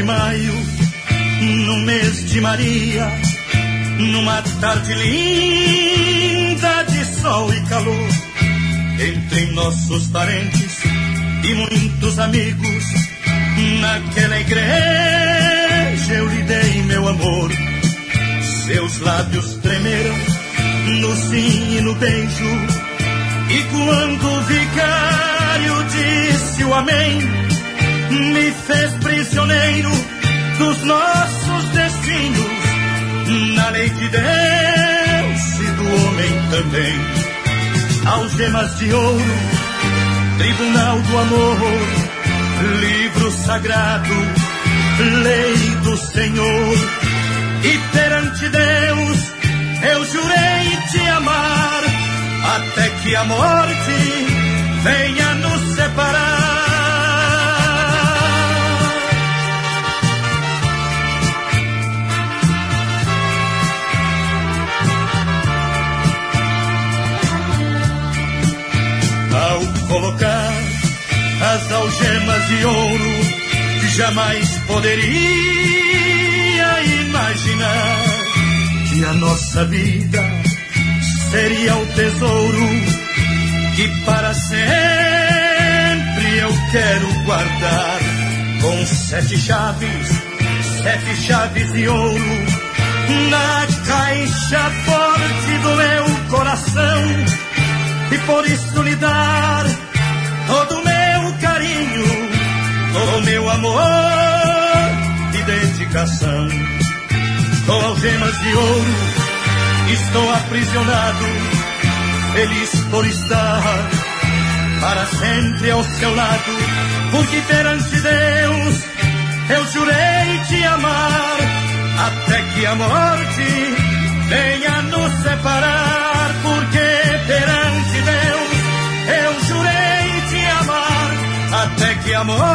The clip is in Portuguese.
de maio, no mês de Maria, numa tarde linda de sol e calor, entre nossos parentes e muitos amigos, naquela igreja eu lhe dei meu amor. Seus lábios tremeram no sim e no beijo, e quando o vicário disse o amém, me fez prisioneiro dos nossos destinos, na lei de Deus e do homem também. Algemas de ouro, tribunal do amor, livro sagrado, lei do Senhor. E perante Deus eu jurei te amar, até que a morte venha nos separar. Ao colocar as algemas de ouro, jamais poderia imaginar que a nossa vida seria o tesouro que para sempre eu quero guardar. Com 7 chaves de ouro, na caixa forte do meu coração, e por isso lhe dar todo o meu carinho, todo o meu amor e dedicação. Com algemas de ouro estou aprisionado, feliz por estar para sempre ao seu lado, porque perante Deus eu jurei te amar, até que a morte venha nos separar. Porque perante Deus eu jurei te amar, até que a morte